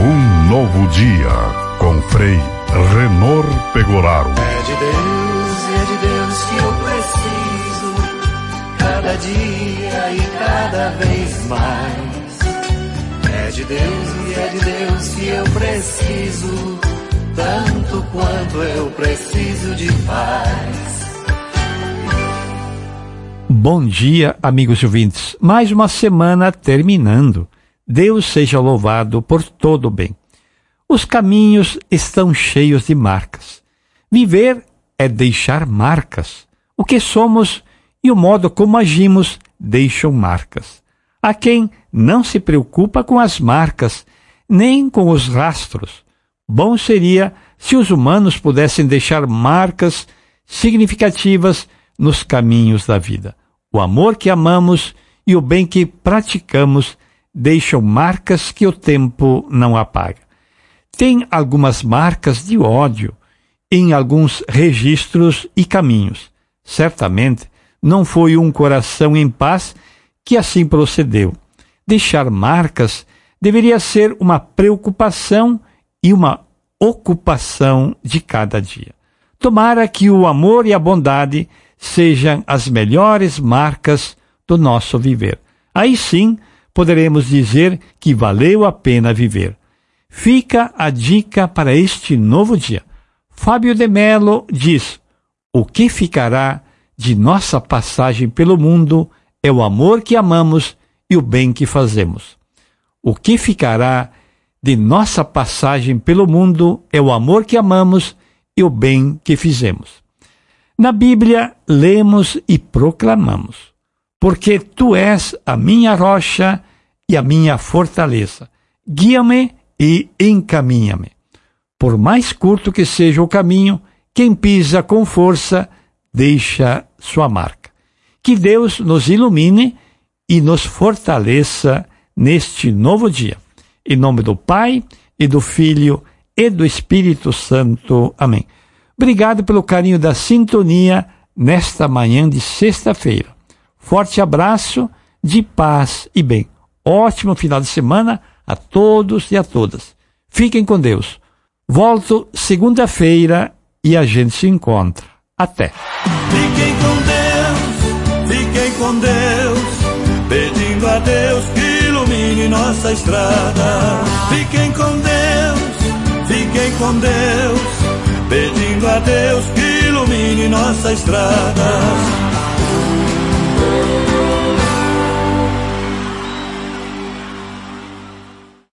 Um novo dia com Frei Renor Pegoraro. É de Deus que eu preciso, cada dia e cada vez mais. É de Deus que eu preciso, tanto quanto eu preciso de paz. Bom dia, amigos ouvintes. Mais uma semana terminando. Deus seja louvado por todo o bem. Os caminhos estão cheios de marcas. Viver é deixar marcas. O que somos e o modo como agimos deixam marcas. Há quem não se preocupa com as marcas, nem com os rastros. Bom seria se os humanos pudessem deixar marcas significativas nos caminhos da vida. O amor que amamos e o bem que praticamos deixam marcas que o tempo não apaga. Tem algumas marcas de ódio em alguns registros e caminhos. Certamente não foi um coração em paz que assim procedeu. Deixar marcas deveria ser uma preocupação e uma ocupação de cada dia. Tomara que o amor e a bondade sejam as melhores marcas do nosso viver. Aí sim poderemos dizer que valeu a pena viver. Fica a dica para este novo dia. Fábio de Mello diz: o que ficará de nossa passagem pelo mundo é o amor que amamos e o bem que fazemos. O que ficará de nossa passagem pelo mundo é o amor que amamos e o bem que fizemos. Na Bíblia, lemos e proclamamos: porque tu és a minha rocha e a minha fortaleza. Guia-me e encaminha-me. Por mais curto que seja o caminho, quem pisa com força deixa sua marca. Que Deus nos ilumine e nos fortaleça neste novo dia. Em nome do Pai, e do Filho, e do Espírito Santo. Amém. Obrigado pelo carinho da sintonia nesta manhã de sexta-feira. Forte abraço de paz e bem. Ótimo final de semana a todos e a todas. Fiquem com Deus. Volto segunda-feira e a gente se encontra. Até. Fiquem com Deus, pedindo a Deus que ilumine nossa estrada. Fiquem com Deus, pedindo a Deus que ilumine nossa estrada.